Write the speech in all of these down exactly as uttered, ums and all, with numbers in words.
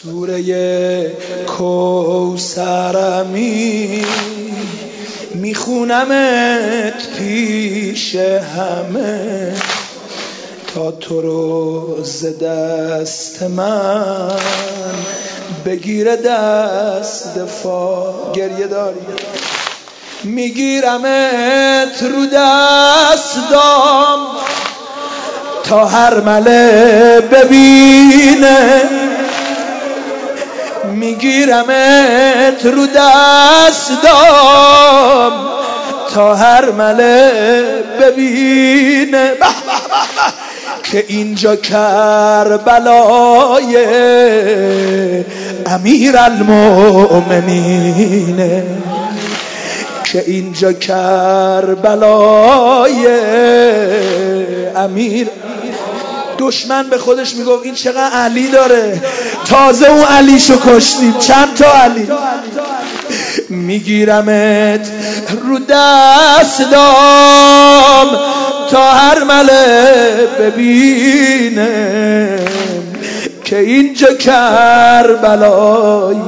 سوره کوثرمی میخونمت پیش همه تا تو رو ز دست من بگیره دست دفاع. گریه داری میگیرمت رو دستام تا هر مله ببینه، میگیرمت رو دستام تا هر مله ببینه که اینجا کربلای امیرالمؤمنینه، که اینجا کربلای امیر. دشمن به خودش میگفت این چقدر علی داره، تازه اون علیشو کشتیم. چند تا علی. میگیرمت رو دستام تا هر مله ببینه که اینجا کربلای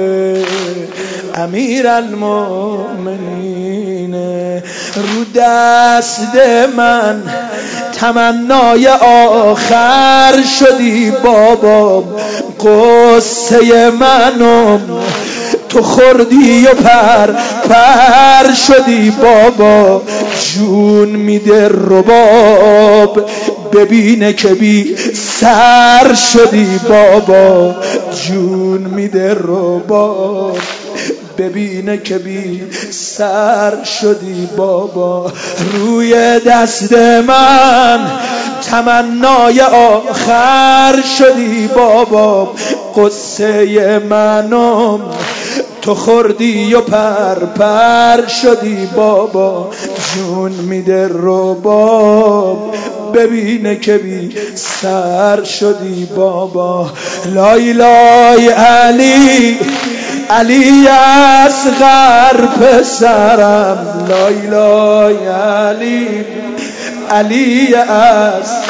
امیرالمؤمنینه. رو دست من تمنای آخر شدی بابا، قصه منم تو خوردی و پر پر شدی بابا. جون میده رباب ببینه که بی سر شدی بابا، جون میده رباب ببینه که بی سر شدی بابا. روی دست من تمنای آخر شدی بابا، قصه منم تو خوردی و پر پر شدی بابا. جون میده رباب ببینه که بی سر شدی بابا. لای لای علی علی اصغر پسرم، لای لای علی علی اصغر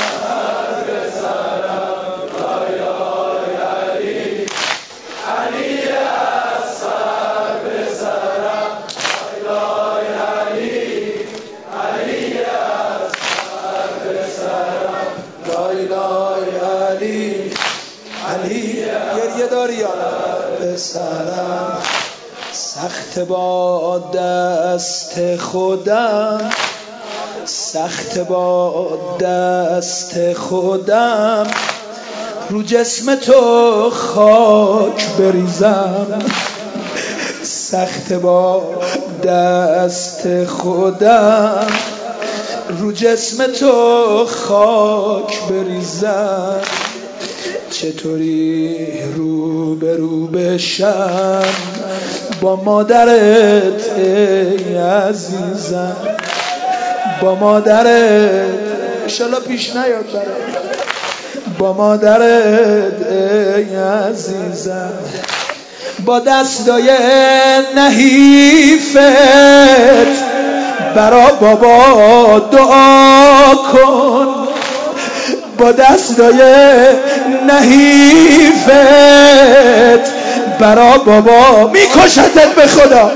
سرم. سخت با دست خودم، سخت با دست خودم رو جسم تو خاک بریزم. سخت با دست خودم رو جسم تو خاک بریزم. چطوری رو به رو بشم با مادرت ای عزیزم، با مادرت انشالله پیش نیاد برات، با مادرت ای عزیزم. با دستای نحیفت برا بابا دعا کن، با دستای نحیفت برا بابا. میکشتت به خدا،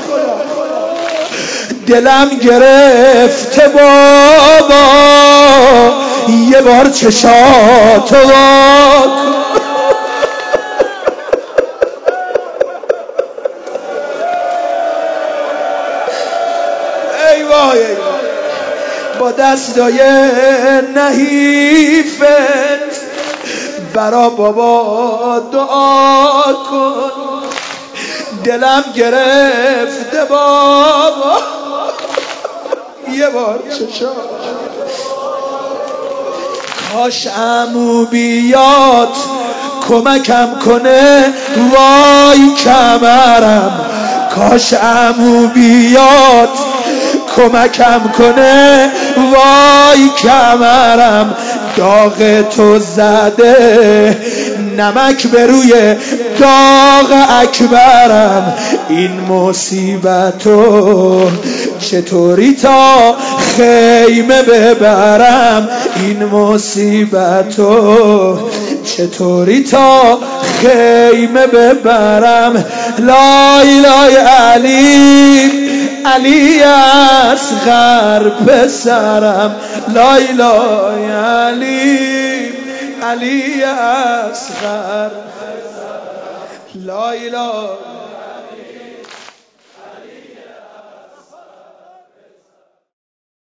دلم گرفته بابا، یه بار چشاتو وا کن. ای وای ای وای. با دستای نحیفت برا بابا دعا کن، دلم گرفته بابا، یه بار چشا. کاش عمو بیاد کمکم کنه وای کمرم، کاش عمو بیاد کمکم کنه وای کمرم. داغ تو زده نمک به روی داغ اکبرم. این مصیبتو چطوری تا خیمه ببرم، این مصیبتو چطوری تا خیمه ببرم. لای لای علی، علی اصغر پسرم. لای لای علی، علی اصغر. لای لای